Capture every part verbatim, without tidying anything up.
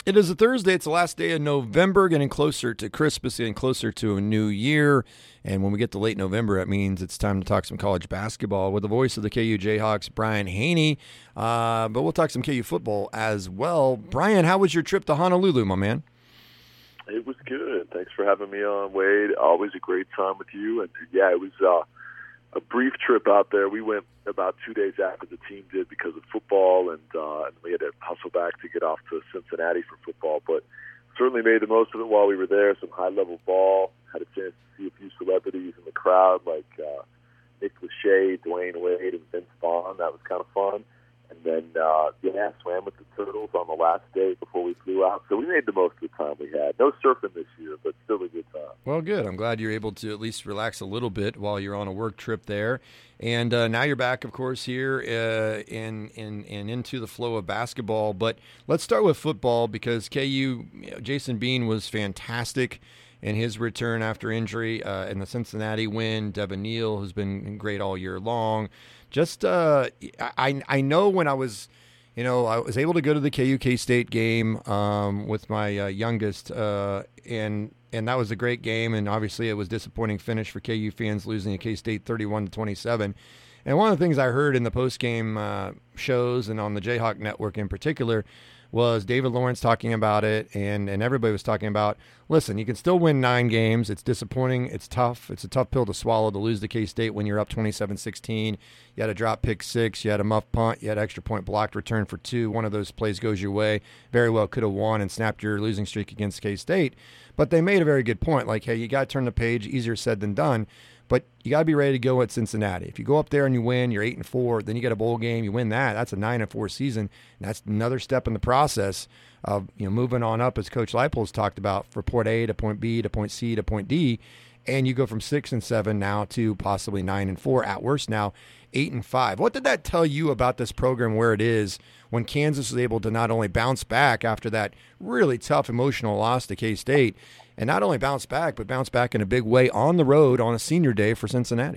It is a Thursday. It's the last day of November, getting closer to Christmas, getting closer to a new year. And when we get to late November, it means it's time to talk some college basketball with the voice of the K U Jayhawks, Brian Haney. Uh, but we'll talk some K U football as well. Brian, how was your trip to Honolulu, my man? It was good. Thanks for having me on, Wade. Always a great time with you. And, yeah, it was uh, a brief trip out there. We went about two days after the team did because of football, and, uh, and we had to hustle back to get off to Cincinnati for football. But certainly made the most of it while we were there. Some high-level ball. Had a chance to see a few celebrities in the crowd like uh, Nick Lachey, Dwayne Wade, and Vince Vaughn. That was kind of fun. And then, uh, yeah, swam with the Turtles on the last day before we flew out. So we made the most of the time we had. No surfing this year, but still a good time. Well, good. I'm glad you're able to at least relax a little bit while you're on a work trip there. And uh, now you're back, of course, here uh, in, in, in into the flow of basketball. But let's start with football because K U, you know, Jason Bean was fantastic in his return after injury uh, in the Cincinnati win. Devin Neal has been great all year long. Just, uh, I I know when I was, you know, I was able to go to the K U K-State game um, with my uh, youngest, uh, and and that was a great game. And obviously, it was a disappointing finish for K U fans losing to K-State thirty-one to twenty-seven. And one of the things I heard in the post-game uh, shows and on the Jayhawk Network in particular was David Lawrence talking about it, and, and everybody was talking about, listen, you can still win nine games. It's disappointing. It's tough. It's a tough pill to swallow to lose to K-State when you're up twenty-seven sixteen. You had a drop pick six. You had a muff punt. You had extra point blocked return for two. One of those plays goes your way. Very well could have won and snapped your losing streak against K-State. But they made a very good point. Like, hey, you got to turn the page. Easier said than done. But you got to be ready to go at Cincinnati. If you go up there and you win, you're eight and four. Then you get a bowl game, you win that. That's a nine and four season. And that's another step in the process of, you know, moving on up, as Coach Leipold's talked about, for point A to point B to point C to point D. And you go from six and seven now to possibly nine and four, at worst now eight and five. What did that tell you about this program where it is when Kansas was able to not only bounce back after that really tough emotional loss to K-State, and not only bounce back, but bounce back in a big way on the road on a senior day for Cincinnati?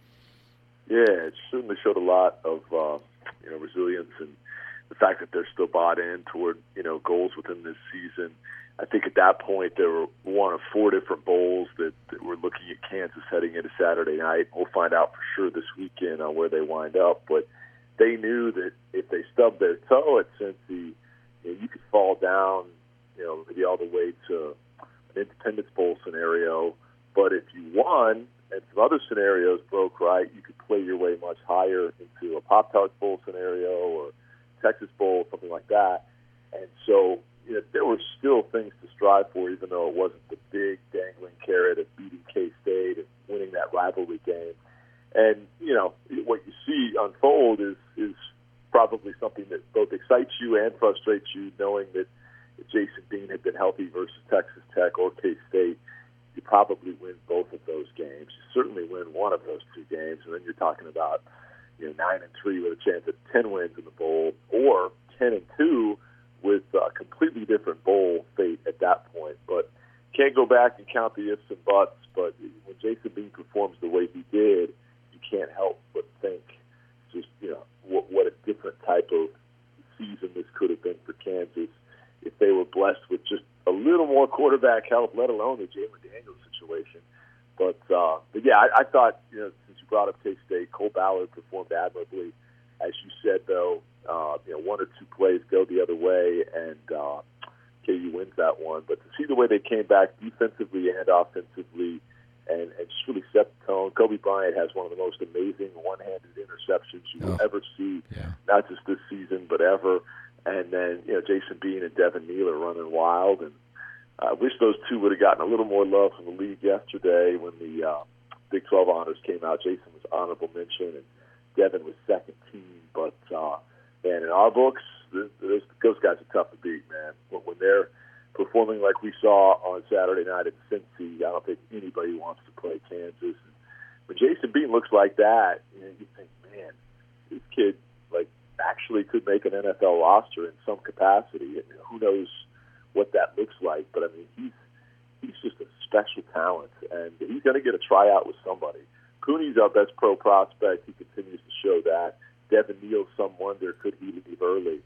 Yeah, it certainly showed a lot of uh, you know resilience and the fact that they're still bought in toward you know goals within this season. I think at that point they were one of four different bowls that, that were looking at Kansas heading into Saturday night. We'll find out for sure this weekend on where they wind up, but they knew that if they stubbed their toe at Cincy, you know, you could fall down, you know, maybe all the way to an Independence Bowl scenario. But if you won and some other scenarios broke right, you could play your way much higher into a Pop-Tarts Bowl scenario or Texas Bowl, something like that. And so, you know, there were still things to strive for, even though it wasn't the big dangling carrot of beating K-State and winning that rivalry game. And, you know, what you see unfold is, is probably something that both excites you and frustrates you, knowing that if Jason Bean had been healthy versus Texas Tech or K-State, you probably win both of those games. You certainly win one of those two games, and then you're talking about, you know, nine and three with a chance at ten wins in the bowl, or ten and two with a completely different bowl fate at that point. But can't go back and count the ifs and buts. But when Jason Bean performs the way he did, you can't help but think just, you know, what, what a different type of season this could have been for Kansas if they were blessed with just a little more quarterback help, let alone the Jalen Daniels situation. But, uh, but yeah, I, I thought, you know, since you brought up K-State, Cole Ballard performed admirably. As you said, though, uh, you know, one or two plays go the other way, and uh, K U wins that one. But to see the way they came back defensively and offensively and, and just really set the tone. Kobe Bryant has one of the most amazing one-handed interceptions you will oh, ever see, yeah. not just this season but ever. And then, you know, Jason Bean and Devin Neal are running wild. And I wish those two would have gotten a little more love from the league yesterday when the uh, Big twelve honors came out. Jason was honorable mention, and Devin was second team. But, uh, man, in our books, those, those guys are tough to beat, man. When, when they're performing like we saw on Saturday night at Cincy, I don't think anybody wants to play Kansas. And when Jason Bean looks like that, you know, you think, man, this kid, like, actually could make an N F L roster in some capacity. And who knows what that looks like. But, I mean, he's he's just a special talent, and he's going to get a tryout with somebody. Cooney's our best pro prospect. He continues to show that. Devin Neal's some wonder, could he leave early?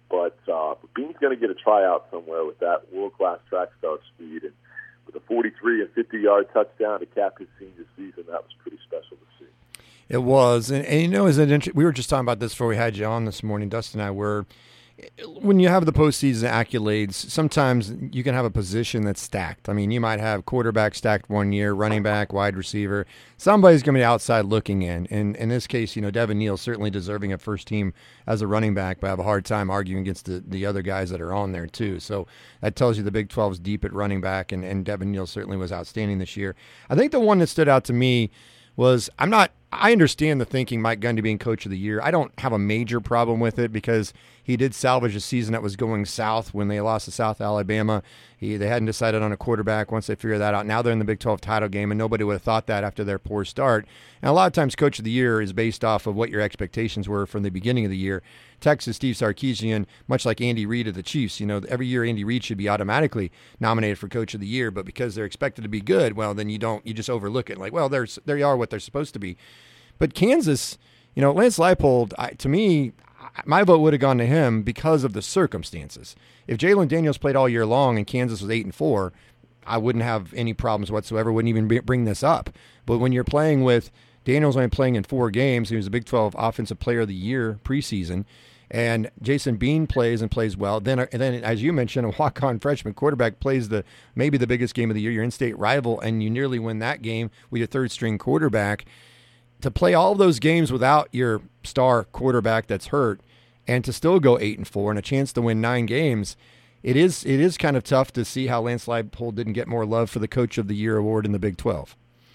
But uh, Bean's going to get a tryout somewhere with that world-class track star speed. And with a forty-three and fifty-yard touchdown to cap his senior season, that was pretty special to see. It was. And, and you know, is it int- we were just talking about this before we had you on this morning. Dustin and I were. When you have the postseason accolades, sometimes you can have a position that's stacked. I mean, you might have quarterback stacked one year, running back, wide receiver. Somebody's going to be outside looking in. And in this case, you know, Devin Neal certainly deserving a first team as a running back, but I have a hard time arguing against the, the other guys that are on there too. So that tells you the Big twelve is deep at running back, and, and Devin Neal certainly was outstanding this year. I think the one that stood out to me was I'm not – I understand the thinking Mike Gundy being coach of the year. I don't have a major problem with it because he did salvage a season that was going south when they lost to South Alabama. He, they hadn't decided on a quarterback once they figured that out. Now they're in the Big twelve title game, and nobody would have thought that after their poor start. And a lot of times coach of the year is based off of what your expectations were from the beginning of the year. Texas, Steve Sarkisian, much like Andy Reid of the Chiefs, you know, every year Andy Reid should be automatically nominated for coach of the year, but because they're expected to be good, well, then you don't, you just overlook it. Like, well, they're, they are what they're supposed to be. But Kansas, you know, Lance Leipold, I, to me, my vote would have gone to him because of the circumstances. If Jalen Daniels played all year long and Kansas was eight and four, I wouldn't have any problems whatsoever. Wouldn't even be, bring this up. But when you're playing with Daniels only playing in four games, he was a Big twelve Offensive Player of the Year preseason, and Jason Bean plays and plays well. Then, and then as you mentioned, a walk-on freshman quarterback plays the maybe the biggest game of the year, your in-state rival, and you nearly win that game with your third-string quarterback. To play all of those games without your star quarterback that's hurt, and to still go eight and four and a chance to win nine games, it is it is kind of tough to see how Lance Leipold didn't get more love for the Coach of the Year award in the Big twelve.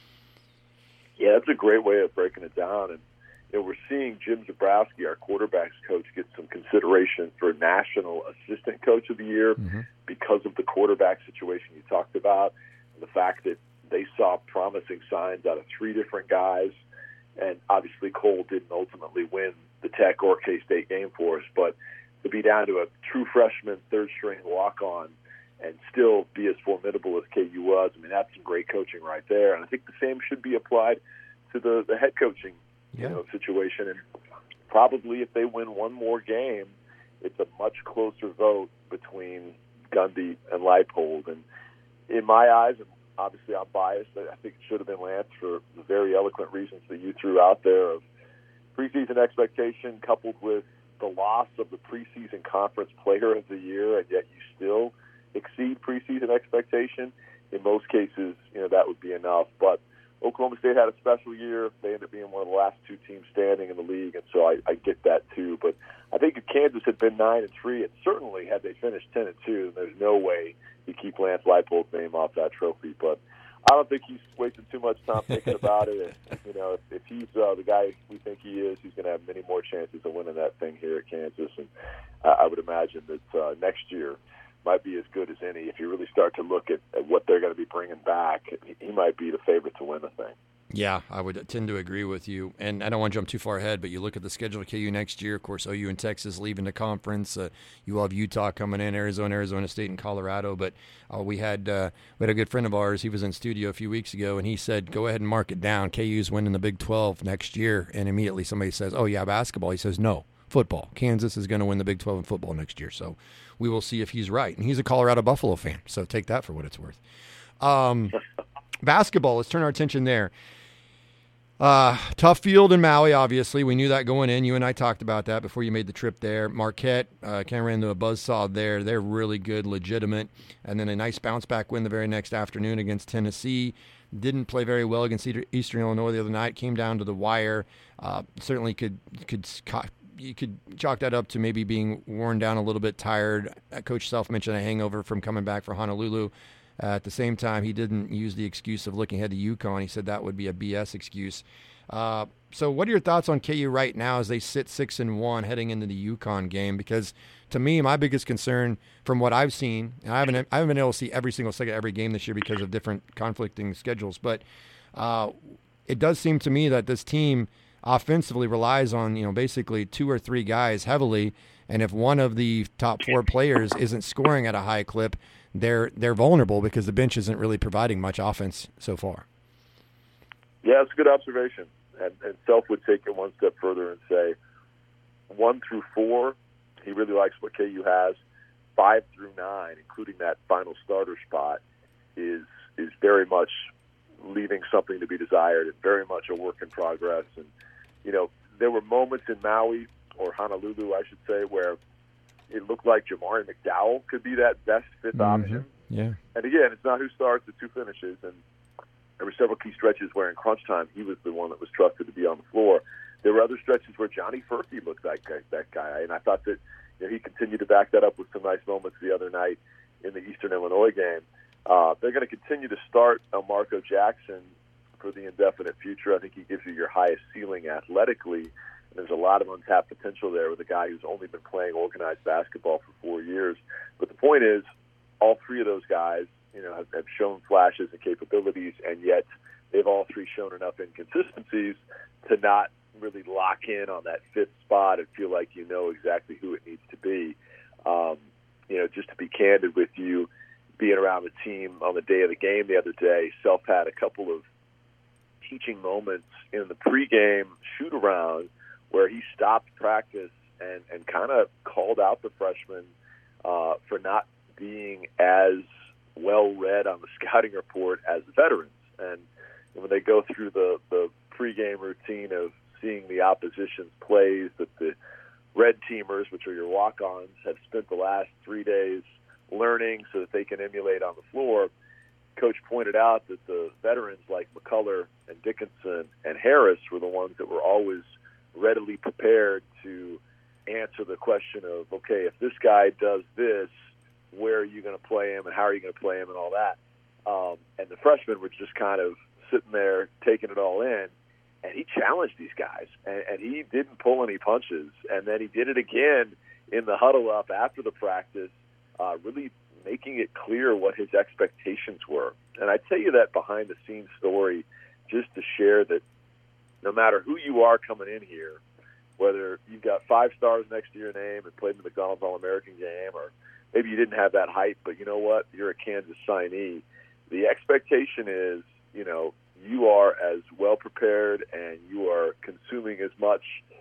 Yeah, that's a great way of breaking it down. And you know, we're seeing Jim Zabrowski, our quarterbacks coach, get some consideration for National Assistant Coach of the Year mm-hmm. because of the quarterback situation you talked about, and the fact that they saw promising signs out of three different guys. And obviously Cole didn't ultimately win the Tech or K-State game for us, but to be down to a true freshman, third-string walk-on and still be as formidable as K U was, I mean, that's some great coaching right there. And I think the same should be applied to the, the head coaching yeah. you know, situation. And probably if they win one more game, it's a much closer vote between Gundy and Leipold. And in my eyes, and obviously I'm biased, I think it should have been Lance for the very eloquent reasons that you threw out there of preseason expectation coupled with the loss of the preseason conference player of the year, and yet you still exceed preseason expectation. In most cases, you know, that would be enough. But Oklahoma State had a special year. They ended up being one of the last two teams standing in the league, and so I, I get that too. But I think if Kansas had been nine and three, and certainly had they finished ten and two, then there's no way you keep Lance Leipold's name off that trophy. But I don't think he's wasting too much time thinking about it. And, you know, if, if he's uh, the guy we think he is, he's going to have many more chances of winning that thing here at Kansas. And uh, I would imagine that uh, next year might be as good as any. If you really start to look at, at what they're going to be bringing back, he might be the favorite to win the thing. Yeah, I would tend to agree with you. And I don't want to jump too far ahead, but you look at the schedule of K U next year. Of course, O U and Texas leaving the conference. Uh, you will have Utah coming in, Arizona, Arizona State, and Colorado. But uh, we had uh, we had a good friend of ours. He was in studio a few weeks ago, and he said, go ahead and mark it down. K U's winning the Big twelve next year. And immediately somebody says, oh, yeah, basketball. He says, no, football. Kansas is going to win the Big twelve in football next year. So we will see if he's right. And he's a Colorado Buffalo fan, so take that for what it's worth. Um, basketball, let's turn our attention there. Uh, tough field in Maui, obviously. We knew that going in. You and I talked about that before you made the trip there. Marquette uh, kind of ran into a buzzsaw there. They're really good, legitimate. And then a nice bounce-back win the very next afternoon against Tennessee. Didn't play very well against Eastern Illinois the other night. Came down to the wire. Uh, certainly could could you could chalk that up to maybe being worn down a little bit, tired. Uh, Coach Self mentioned a hangover from coming back for Honolulu. Uh, at the same time, he didn't use the excuse of looking ahead to UConn. He said that would be a B S excuse. Uh, so what are your thoughts on K U right now as they sit six and one heading into the UConn game? Because to me, my biggest concern from what I've seen, and I haven't, I haven't been able to see every single second, every game this year because of different conflicting schedules, but uh, it does seem to me that this team offensively relies on, you know, basically two or three guys heavily. And if one of the top four players isn't scoring at a high clip, they're they're vulnerable because the bench isn't really providing much offense so far. Yeah, it's a good observation. And, and Self would take it one step further and say one through four He really likes what K U has. Five through nine, including that final starter spot, is is very much leaving something to be desired and very much a work in progress. And, you know, there were moments in Maui, or Honolulu, I should say, where it looked like Jamari McDowell could be that best fifth mm-hmm. option. Yeah. And again, it's not who starts, it's who finishes. And there were several key stretches where in crunch time he was the one that was trusted to be on the floor. There were other stretches where Johnny Furphy looked like that guy, and I thought that, you know, he continued to back that up with some nice moments the other night in the Eastern Illinois game. Uh, they're going to continue to start Marco Jackson for the indefinite future. I think he gives you your highest ceiling athletically. And there's a lot of untapped potential there with a guy who's only been playing organized basketball for four years. But the point is, all three of those guys, you know, have, have shown flashes and capabilities, and yet they've all three shown enough inconsistencies to not really lock in on that fifth spot and feel like you know exactly who it needs to be. Um, you know, just to be candid with you, being around the team on the day of the game the other day, Self had a couple of teaching moments in the pregame shoot-around where he stopped practice and, and kind of called out the freshmen uh, for not being as well-read on the scouting report as the veterans. And when they go through the, the pregame routine of seeing the opposition's plays that the red teamers, which are your walk-ons, have spent the last three days learning so that they can emulate on the floor, Coach pointed out that the veterans like McCullough and Dickinson and Harris were the ones that were always readily prepared to answer the question of, okay, if this guy does this, where are you going to play him and how are you going to play him and all that. Um, and the freshmen were just kind of sitting there taking it all in. And he challenged these guys, and, and he didn't pull any punches. And then he did it again in the huddle up after the practice, uh, really making it clear what his expectations were. And I tell you that behind-the-scenes story just to share that no matter who you are coming in here, whether you've got five stars next to your name and played in the McDonald's All-American game, or maybe you didn't have that hype, but you know what? You're a Kansas signee. The expectation is, you know, you are as well prepared and you are consuming as much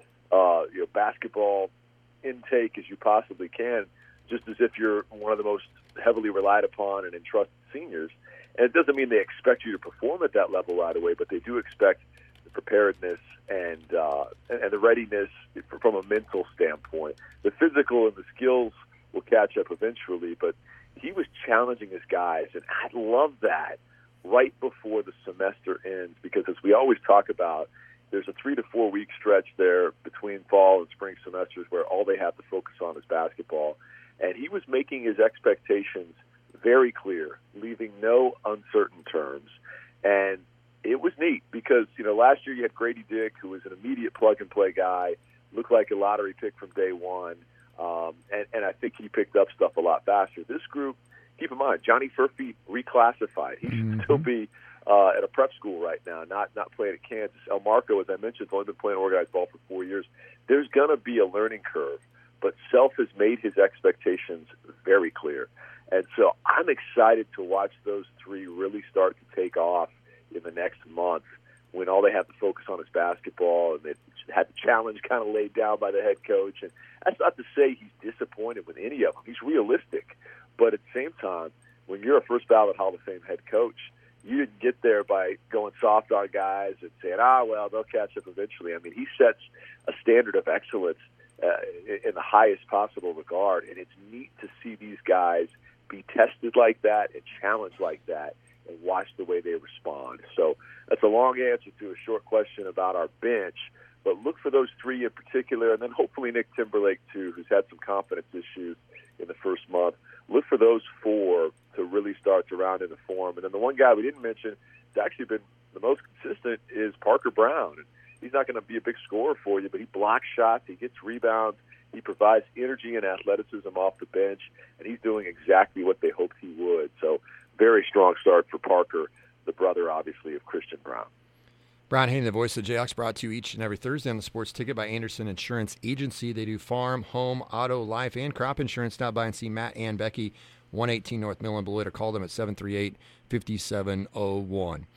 uh, you know, basketball intake as you possibly can, just as if you're one of the most heavily relied upon and entrusted seniors. And it doesn't mean they expect you to perform at that level right away, but they do expect the preparedness and uh, and the readiness from a mental standpoint. The physical and the skills will catch up eventually, but he was challenging his guys, and I love that right before the semester ends, because as we always talk about, there's a three to four week stretch there between fall and spring semesters where all they have to focus on is basketball. And he was making his expectations very clear, leaving no uncertain terms. And it was neat because, you know, last year you had Grady Dick, who was an immediate plug-and-play guy, looked like a lottery pick from day one, um, and, and I think he picked up stuff a lot faster. This group, keep in mind, Johnny Furphy reclassified. He should mm-hmm. still be uh, at a prep school right now, not not playing at Kansas. El Marco, as I mentioned, has only been playing organized ball for four years. There's going to be a learning curve, but Self has made his expectations very clear. And so I'm excited to watch those three really start to take off in the next month when all they have to focus on is basketball, and they've had the challenge kind of laid down by the head coach. And that's not to say he's disappointed with any of them. He's realistic. But at the same time, when you're a first ballot Hall of Fame head coach, you didn't get there by going soft on guys and saying, ah, well, they'll catch up eventually. I mean, he sets a standard of excellence uh, in the highest possible regard, and it's neat to see these guys be tested like that and challenged like that and watch the way they respond. So that's a long answer to a short question about our bench, but look for those three in particular, and then hopefully Nick Timberlake, too, who's had some confidence issues in the first month. Look for those four to really start to round into form. And then the one guy we didn't mention has actually been the most consistent is Parker Brown. And he's not going to be a big scorer for you, but he blocks shots, he gets rebounds, he provides energy and athleticism off the bench, and he's doing exactly what they hoped he would. So very strong start for Parker, the brother, obviously, of Christian Brown. Brian Haney, the voice of Jayhawks, brought to you each and every Thursday on the Sports Ticket by Anderson Insurance Agency. They do farm, home, auto, life, and crop insurance. Stop by and see Matt and Becky, one eighteen North Millen Boulevard, or call them at seven three eight, five seven zero one.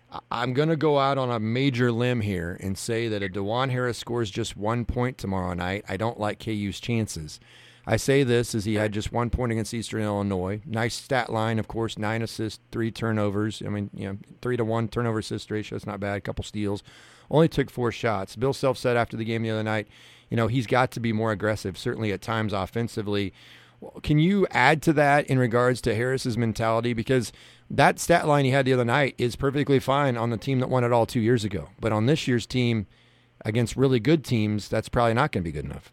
I'm going to go out on a major limb here and say that if DeJuan Harris scores just one point tomorrow night, I don't like K U's chances. I say this as he had just one point against Eastern Illinois. Nice stat line, of course, nine assists, three turnovers. I mean, you know, three to one turnover assist ratio. It's not bad. A couple steals. Only took four shots. Bill Self said after the game the other night, you know, he's got to be more aggressive, certainly at times offensively. Can you add to that in regards to Harris's mentality? Because that stat line he had the other night is perfectly fine on the team that won it all two years ago. But on this year's team, against really good teams, that's probably not going to be good enough.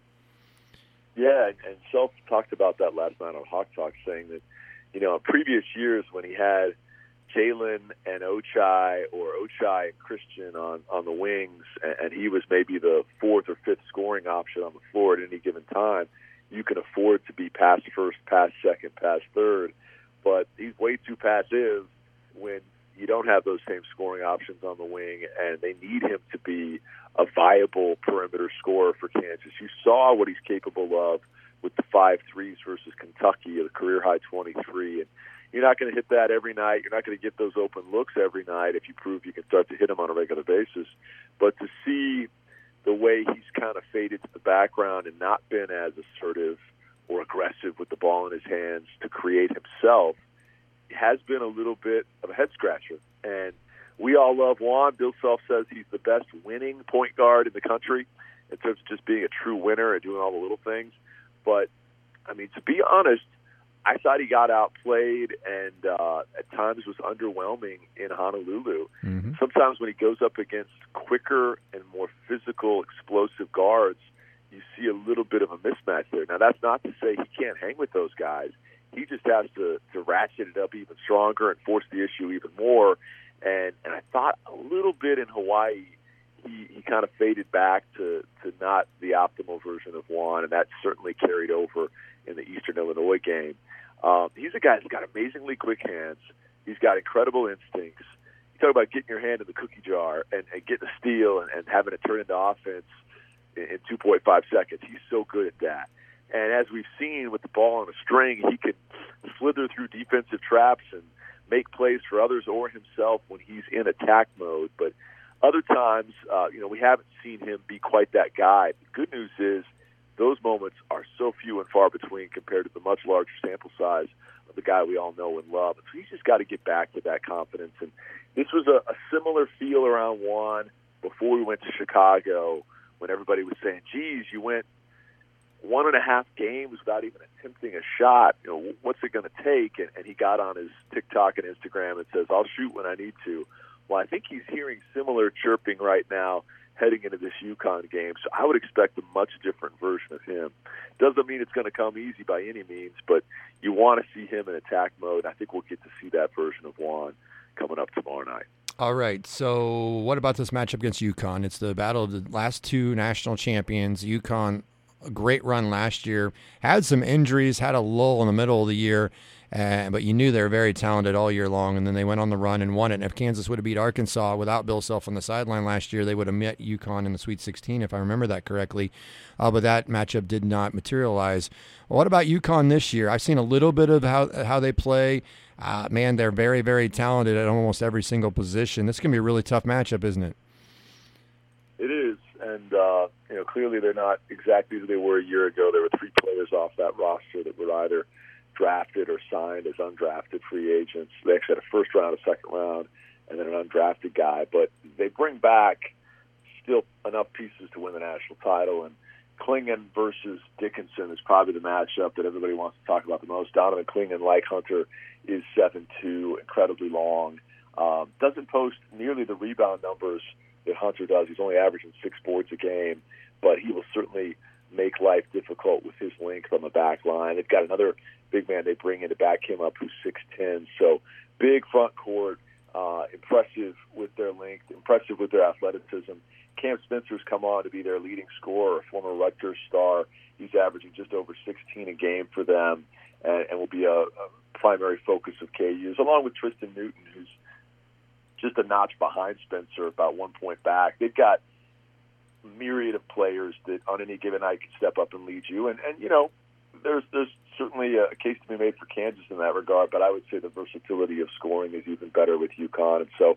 Yeah, and Self talked about that last night on Hawk Talk, saying that, you know, in previous years when he had Jalen and Ochai or Ochai and Christian on, on the wings, and, and he was maybe the fourth or fifth scoring option on the floor at any given time, you can afford to be pass first, pass second, pass third. But he's way too passive when you don't have those same scoring options on the wing, and they need him to be a viable perimeter scorer for Kansas. You saw what he's capable of with the five threes versus Kentucky at a career-high twenty-three. And you're not going to hit that every night. You're not going to get those open looks every night if you prove you can start to hit them on a regular basis. But to see the way he's kind of faded to the background and not been as assertive or aggressive with the ball in his hands to create himself has been a little bit of a head-scratcher. And we all love Juan. Bill Self says he's the best winning point guard in the country in terms of just being a true winner and doing all the little things. But, I mean, to be honest, I thought he got outplayed and uh, at times was underwhelming in Honolulu. Mm-hmm. Sometimes when he goes up against quicker and more physical, explosive guards, you see a little bit of a mismatch there. Now, that's not to say he can't hang with those guys. He just has to, to ratchet it up even stronger and force the issue even more. And and I thought a little bit in Hawaii, he, he kind of faded back to, to not the optimal version of Juan, and that certainly carried over in the Eastern Illinois game. Um, he's a guy that's got amazingly quick hands. He's got incredible instincts. You talk about getting your hand in the cookie jar and, and getting a steal and, and having it turn into offense in, in two point five seconds. He's so good at that. And as we've seen with the ball on a string, he can slither through defensive traps and make plays for others or himself when he's in attack mode. But other times, uh, you know, we haven't seen him be quite that guy. The good news is those moments are so few and far between compared to the much larger sample size of the guy we all know and love. So he's just got to get back to that confidence. And this was a, a similar feel around Juan before we went to Chicago when everybody was saying, geez, you went one and a half games without even attempting a shot. You know, what's it going to take? And, and he got on his TikTok and Instagram and says, I'll shoot when I need to. Well, I think he's hearing similar chirping right now heading into this UConn game. So I would expect a much different version of him. Doesn't mean it's going to come easy by any means, but you want to see him in attack mode. I think we'll get to see that version of Juan coming up tomorrow night. All right, so what about this matchup against UConn? It's the battle of the last two national champions. UConn, a great run last year, had some injuries, had a lull in the middle of the year, uh, but you knew they were very talented all year long, and then they went on the run and won it. And if Kansas would have beat Arkansas without Bill Self on the sideline last year, they would have met UConn in the Sweet sixteen, if I remember that correctly. Uh, but that matchup did not materialize. Well, what about UConn this year? I've seen a little bit of how how they play. Uh, man, they're very, very talented at almost every single position. This is going to be a really tough matchup, isn't it? It is, and uh, you know, clearly they're not exactly who they were a year ago. There were three players off that roster that were either drafted or signed as undrafted free agents. They actually had a first round, a second round, and then an undrafted guy. But they bring back still enough pieces to win the national title. And Clingan versus Dickinson is probably the matchup that everybody wants to talk about the most. Donovan Clingan, like Hunter, is seven two, incredibly long. Um, doesn't post nearly the rebound numbers that Hunter does. He's only averaging six boards a game, but he will certainly make life difficult with his length on the back line. They've got another big man they bring in to back him up who's six ten. So big front court, uh, impressive with their length, impressive with their athleticism. Cam Spencer's come on to be their leading scorer, a former Rutgers star. He's averaging just over sixteen a game for them and, and will be a, a primary focus of K U's, along with Tristan Newton, who's just a notch behind Spencer, about one point back. They've got a myriad of players that on any given night can step up and lead you. And, and you know, there's there's certainly a case to be made for Kansas in that regard, but I would say the versatility of scoring is even better with UConn. And so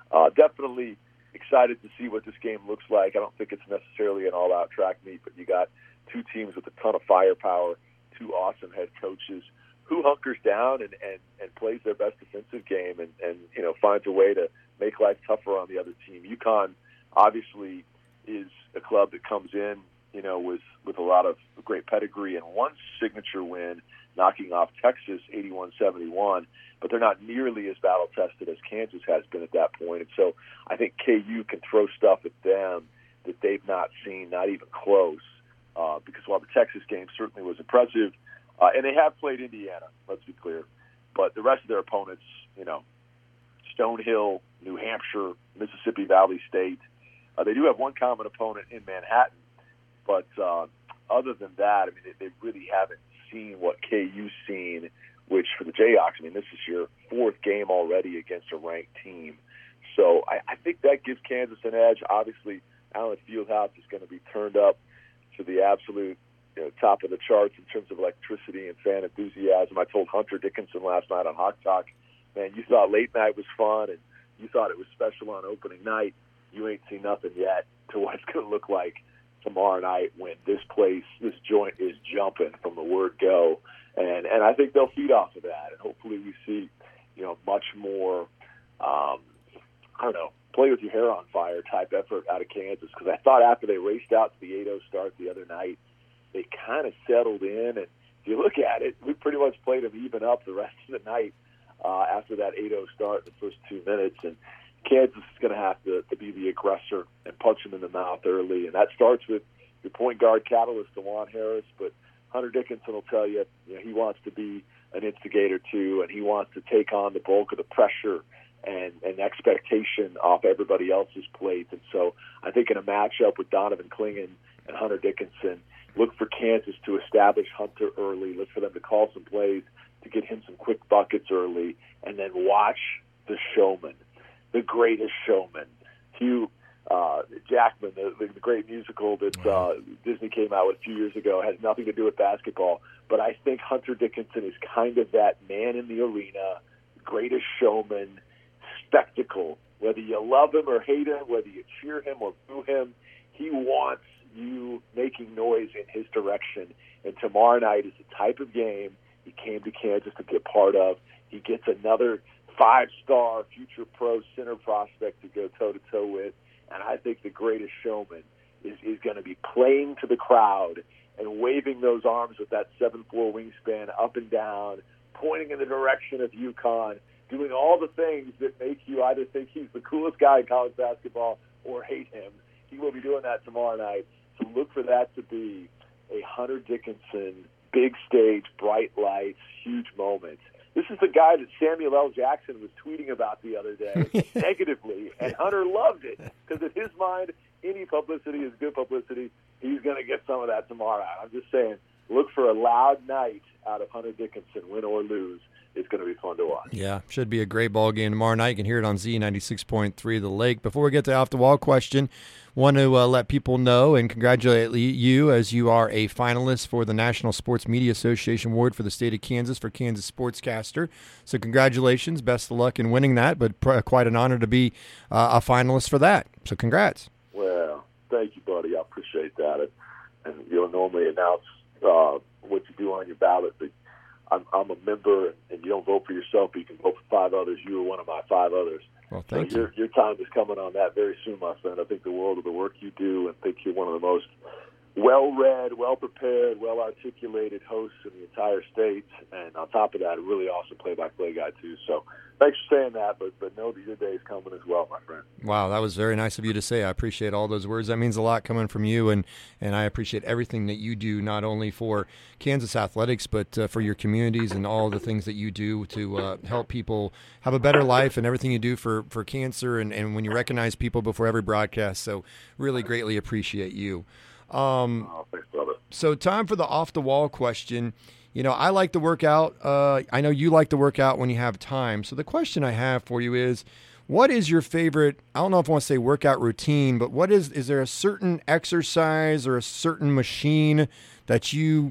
uh, definitely excited to see what this game looks like. I don't think it's necessarily an all-out track meet, but you got two teams with a ton of firepower, two awesome head coaches. Who hunkers down and, and, and plays their best defensive game and, and, you know, finds a way to make life tougher on the other team. UConn obviously is a club that comes in, you know, with, with a lot of great pedigree and one signature win, knocking off Texas eighty-one seventy-one, but they're not nearly as battle-tested as Kansas has been at that point. And so I think K U can throw stuff at them that they've not seen, not even close, uh, because while the Texas game certainly was impressive, Uh, and they have played Indiana, let's be clear. But the rest of their opponents, you know, Stonehill, New Hampshire, Mississippi Valley State, uh, they do have one common opponent in Manhattan. But uh, other than that, I mean, they, they really haven't seen what K U's seen, which for the Jayhawks, I mean, this is your fourth game already against a ranked team. So I, I think that gives Kansas an edge. Obviously, Allen Fieldhouse is going to be turned up to the absolute You know, top of the charts in terms of electricity and fan enthusiasm. I told Hunter Dickinson last night on Hawk Talk, man, you thought late night was fun and you thought it was special on opening night. You ain't seen nothing yet to what it's going to look like tomorrow night when this place, this joint is jumping from the word go. And and I think they'll feed off of that. And hopefully we see, you know, much more, um, I don't know, play with your hair on fire type effort out of Kansas. Because I thought after they raced out to the eight oh start the other night, they kind of settled in, and if you look at it, we pretty much played them even up the rest of the night uh, after that eight oh start in the first two minutes. And Kansas is going to have to, to be the aggressor and punch them in the mouth early, and that starts with your point guard catalyst, DeJuan Harris. But Hunter Dickinson will tell you, you know, he wants to be an instigator too, and he wants to take on the bulk of the pressure and, and expectation off everybody else's plate. And so I think in a matchup with Donovan Clingan and Hunter Dickinson, look for Kansas to establish Hunter early. Look for them to call some plays to get him some quick buckets early, and then watch the showman, the greatest showman, Hugh uh, Jackman, the, the great musical that uh, Disney came out with a few years ago. Has nothing to do with basketball, but I think Hunter Dickinson is kind of that man in the arena, greatest showman, spectacle. Whether you love him or hate him, whether you cheer him or boo him, he wants you making noise in his direction. And tomorrow night is the type of game he came to Kansas to be a part of. He gets another five-star future pro center prospect to go toe-to-toe with. And I think the greatest showman is, is going to be playing to the crowd and waving those arms with that seven foot four wingspan up and down, pointing in the direction of UConn, doing all the things that make you either think he's the coolest guy in college basketball or hate him. He will be doing that tomorrow night. So look for that to be a Hunter Dickinson, big stage, bright lights, huge moment. This is the guy that Samuel L. Jackson was tweeting about the other day negatively, and Hunter loved it because in his mind, any publicity is good publicity. He's going to get some of that tomorrow. I'm just saying, look for a loud night out of Hunter Dickinson, win or lose. It's going to be fun to watch. Yeah, should be a great ball game tomorrow night. You can hear it on Z ninety-six point three The Lake. Before we get to off the wall question, want to uh, let people know and congratulate you as you are a finalist for the National Sports Media Association Award for the state of Kansas for Kansas Sportscaster. So congratulations, best of luck in winning that, but pr- quite an honor to be uh, a finalist for that. So congrats. Well, thank you, buddy. I appreciate that. And you'll normally announce uh, what you do on your ballot, but I'm, I'm a member, and you don't vote for yourself, but you can vote for five others. You were one of my five others. Well, thank so you. Your, your time is coming on that very soon, my friend. I think the world of the work you do, and think you're one of the most well-read, well-prepared, well-articulated hosts in the entire state. And on top of that, a really awesome play-by-play guy, too. So thanks for saying that, but, but know that your day is coming as well, my friend. Wow, that was very nice of you to say. I appreciate all those words. That means a lot coming from you, and, and I appreciate everything that you do, not only for Kansas athletics, but uh, for your communities and all the things that you do to uh, help people have a better life, and everything you do for, for cancer, and, and when you recognize people before every broadcast. So really greatly appreciate you. Um, oh, thanks, brother. So time for the off-the-wall question. You know, I like to work out. Uh, I know you like to work out when you have time. So the question I have for you is, what is your favorite, I don't know if I want to say workout routine, but what is, is there a certain exercise or a certain machine that you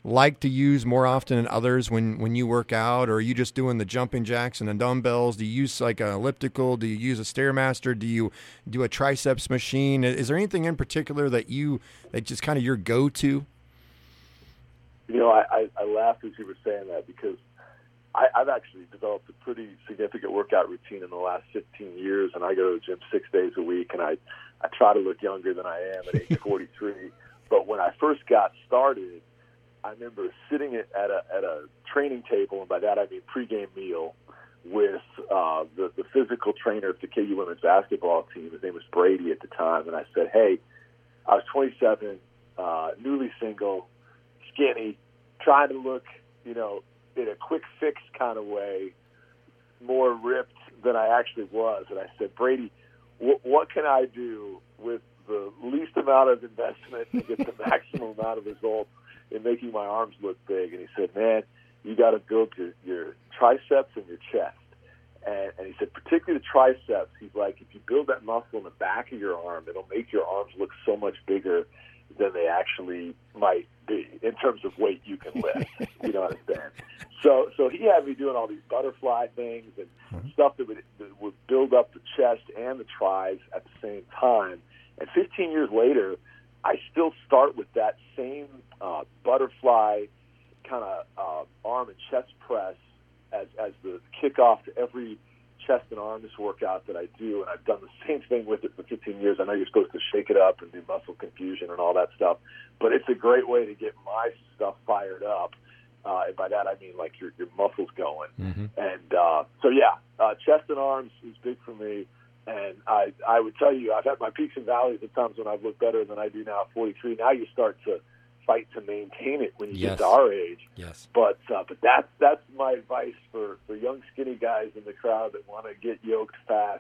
like to use more often than others when, when you work out, or are you just doing the jumping jacks and the dumbbells? Do you use like an elliptical? Do you use a Stairmaster? Do you do a triceps machine? Is there anything in particular that you that just kind of your go-to? You know, I, I, I laughed as you were saying that because I, I've actually developed a pretty significant workout routine in the last fifteen years, and I go to the gym six days a week, and I, I try to look younger than I am at age forty-three. But when I first got started, I remember sitting at a, at a training table, and by that I mean pregame meal, with uh, the, the physical trainer of the K U women's basketball team. His name was Brady at the time, and I said, hey, I was twenty-seven, uh, newly single, skinny, trying to look, you know, in a quick fix kind of way, more ripped than I actually was. And I said, Brady, wh- what can I do with the least amount of investment to get the maximum amount of results in making my arms look big? And he said, man, you got to build your, your triceps and your chest. And, and he said, particularly the triceps, he's like, if you build that muscle in the back of your arm, it'll make your arms look so much bigger than they actually might be in terms of weight you can lift. You know what I'm saying? So, so he had me doing all these butterfly things and mm-hmm. stuff that would, that would build up the chest and the tris at the same time. And fifteen years later, I still start with that same uh, butterfly kind of uh, arm and chest press as, as the kickoff to every chest and arms workout that I do, and I've done the same thing with it for fifteen years. I know you're supposed to shake it up and do muscle confusion and all that stuff, but it's a great way to get my stuff fired up. Uh, and by that I mean like your, your muscles going. Mm-hmm. And uh, so, yeah, uh, chest and arms is big for me. And I, I would tell you, I've had my peaks and valleys at times when I've looked better than I do now at forty-three. Now you start to fight to maintain it when you yes. get to our age. Yes. But uh, but that's that's my advice for, for young skinny guys in the crowd that want to get yoked fast.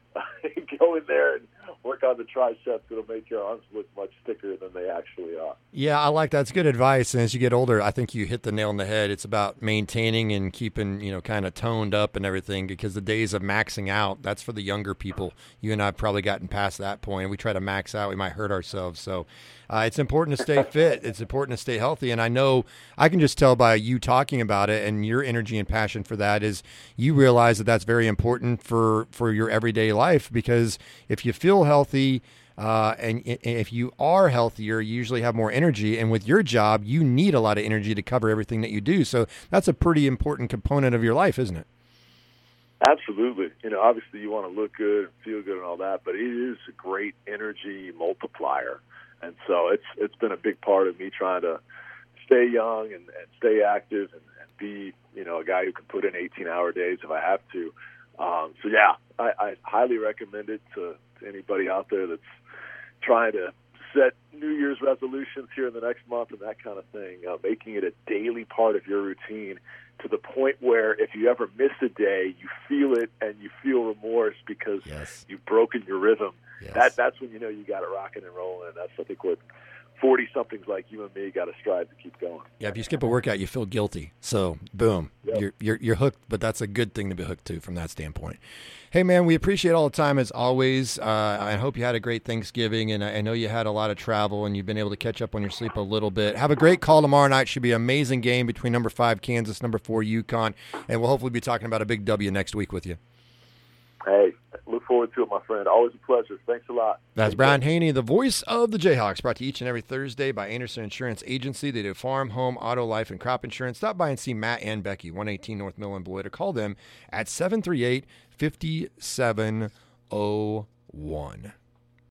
Go in there and work on the triceps. It'll make your arms look much thicker than they actually are. Yeah, I like that. It's good advice. And as you get older, I think you hit the nail on the head. It's about maintaining and keeping, you know, kind of toned up and everything, because the days of maxing out, that's for the younger people. You and I have probably gotten past that point. We try to max out, we might hurt ourselves. So uh, it's important to stay fit. It's important to stay healthy. And I know I can just tell by you talking about it and your energy and passion for that is you realize that that's very important for, for your everyday life, because if you feel healthy, Uh, and, and if you are healthier, you usually have more energy. And with your job, you need a lot of energy to cover everything that you do. So that's a pretty important component of your life, isn't it? Absolutely. You know, obviously you want to look good and feel good and all that, but it is a great energy multiplier. And so it's it's been a big part of me trying to stay young and, and stay active and, and be, you know, a guy who can put in eighteen-hour days if I have to. Um, so, yeah, I, I highly recommend it to, to anybody out there that's trying to set New Year's resolutions here in the next month and that kind of thing, uh, making it a daily part of your routine to the point where if you ever miss a day, you feel it and you feel remorse because yes. you've broken your rhythm. Yes. That That's when you know you got it rocking and rolling, and that's, I think, what forty-somethings like you and me got to strive to keep going. Yeah, if you skip a workout, you feel guilty. So, boom, yep. you're, you're you're hooked, but that's a good thing to be hooked to from that standpoint. Hey, man, we appreciate all the time as always. Uh, I hope you had a great Thanksgiving, and I know you had a lot of travel, and you've been able to catch up on your sleep a little bit. Have a great call tomorrow night. Should be an amazing game between number five Kansas, number four UConn, and we'll hopefully be talking about a big W next week with you. Hey, look forward to it, my friend. Always a pleasure. Thanks a lot. That's Brian Haney, the voice of the Jayhawks, brought to you each and every Thursday by Anderson Insurance Agency. They do farm, home, auto, life, and crop insurance. Stop by and see Matt and Becky, one eighteen North Mill in Beloit, or call them at seven three eight, five seven zero one.